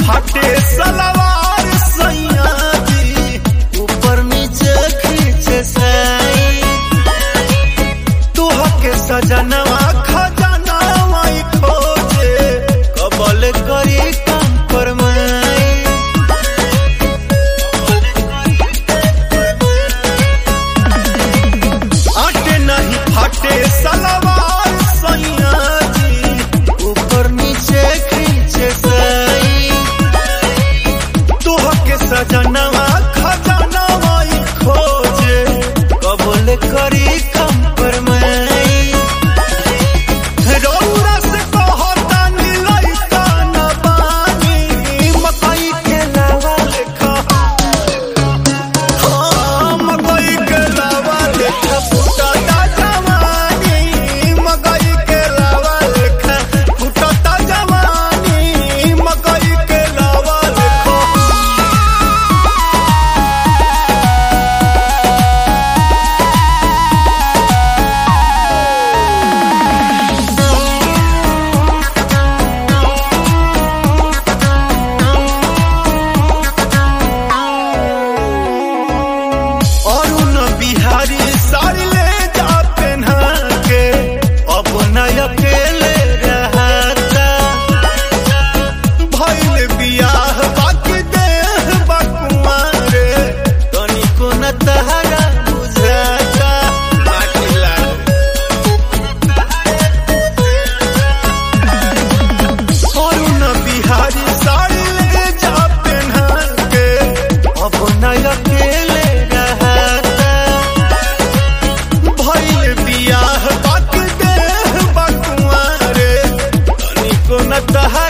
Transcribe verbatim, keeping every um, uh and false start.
फाटे सलवार सैया जी, ऊपर नीचे खींचे साई, तुहके सजनवा खजनवा खोजे, कबल करी काम फरमाई। आटे नहीं फाटे सलवार सैया जी, ऊपर नीचे खींचे साई, तुहके सजनवा खजनवा खोजे, कबल करी काम फरमाई। रौरा से कहता नीलैता न बानी, मकई के लावा लेखा, हाँ मकई के लावा लेखा फुटता जवानी, मकई के लावा लेखा फुटता जवानी, मकई के लावा लेखा। अरुण बिहारी साड़ी ले जा पहना के, अब न अकेले रहता, भइल बियाह बाकी देह बकुमारे, तनिको न तहरा बुझाता। अरुण बिहारी साड़ी ले जा पहना के, अब न अकेले रहता, भइल बियाह बाकी देह बकुमारे, तनिको न तहरा